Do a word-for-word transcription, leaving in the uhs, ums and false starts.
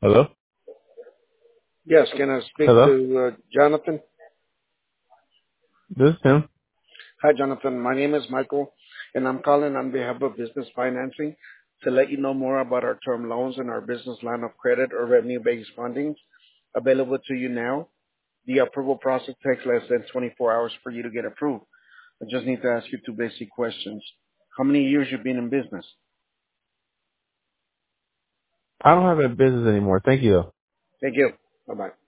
Hello? Yes, can I speak Hello? to uh, Jonathan? This is him. Hi, Jonathan. My name is Michael, and I'm calling on behalf of Business Financing to let you know more about our term loans and our business line of credit or revenue-based funding available to you now. The approval process takes less than twenty-four hours for you to get approved. I just need to ask you two basic questions. How many years you've been in business? I don't have a business anymore. Thank you, though. Thank you. Bye-bye.